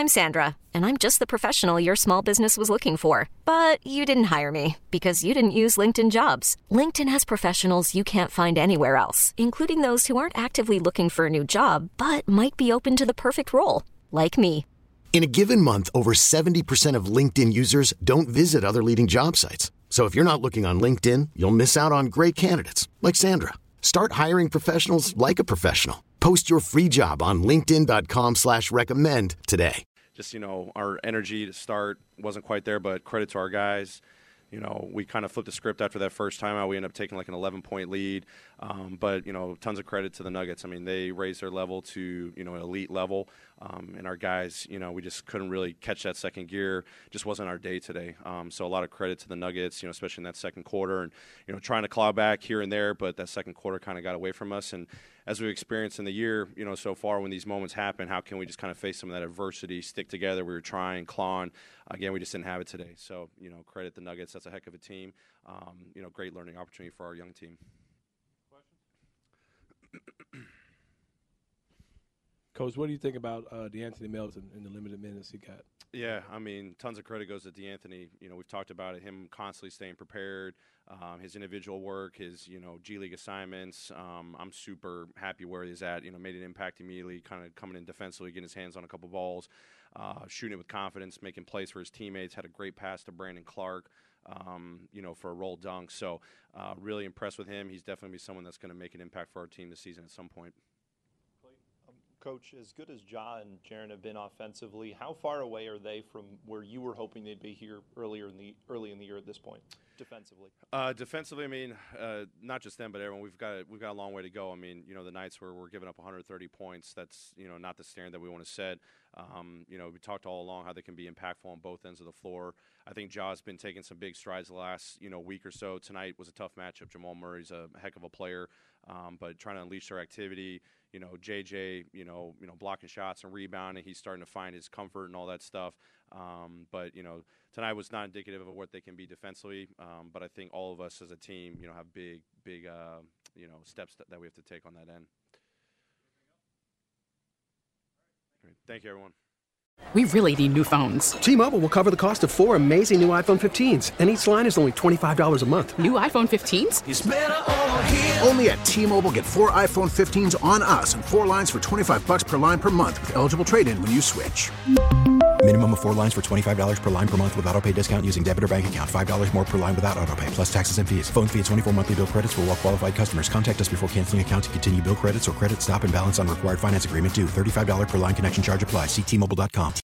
I'm Sandra, and I'm just the professional your small business was looking for. But you didn't hire me because you didn't use LinkedIn Jobs. LinkedIn has professionals you can't find anywhere else, including those who aren't actively looking for a new job, but might be open to the perfect role, like me. In a given month, over 70% of LinkedIn users don't visit other leading job sites. So if you're not looking on LinkedIn, you'll miss out on great candidates like Sandra. Start hiring professionals like a professional. Post your free job on linkedin.com/recommend today. Just, our energy to start wasn't quite there, but credit to our guys. We kind of flipped the script after that first time out. We ended up taking like an 11-point lead. But tons of credit to the Nuggets. I mean, they raised their level to, an elite level. And our guys, we just couldn't really catch that second gear. Just wasn't our day today. So a lot of credit to the Nuggets, especially in that second quarter. And, trying to claw back here and there, but that second quarter kind of got away from us. And as we've experienced in the year, so far when these moments happen, how can we just kind of face some of that adversity, stick together? We were trying, clawing. Again, we just didn't have it today. So, credit the Nuggets. That's a heck of a team. Great learning opportunity for our young team. Coach, what do you think about DeAnthony Melton and the limited minutes he got? Yeah, I mean, tons of credit goes to DeAnthony. We've talked about it, him constantly staying prepared, his individual work, his, G League assignments. I'm super happy where he's at. Made an impact immediately, kind of coming in defensively, getting his hands on a couple balls, shooting it with confidence, making plays for his teammates, had a great pass to Brandon Clark. For a roll dunk. So really impressed with him. He's definitely be someone that's going to make an impact for our team this season at some point. Coach, as good as Ja and Jaren have been offensively, how far away are they from where you were hoping they'd be here early in the year at this point, defensively? Defensively, I mean, not just them, but everyone. We've got a long way to go. I mean, the nights where we're giving up 130 points, that's not the standard that we want to set. We talked all along how they can be impactful on both ends of the floor. I think Ja's been taking some big strides the last week or so. Tonight was a tough matchup. Jamal Murray's a heck of a player, but trying to unleash their activity. JJ, blocking shots and rebounding. He's starting to find his comfort and all that stuff. But tonight was not indicative of what they can be defensively. But I think all of us as a team, have big steps that we have to take on that end. Great. Thank you, everyone. We really need new phones. T-Mobile will cover the cost of 4 amazing new iPhone 15s, and each line is only $25 a month. New iPhone 15s? It's better over here. Only at T-Mobile, get 4 iPhone 15s on us and 4 lines for $25 per line per month with eligible trade-in when you switch. Minimum of 4 lines for $25 per line per month with autopay discount using debit or bank account. $5 more per line without autopay, plus taxes and fees. Phone fee at 24 monthly bill credits for well-qualified customers. Contact us before canceling account to continue bill credits or credit stop and balance on required finance agreement due. $35 per line connection charge applies. See T-Mobile.com.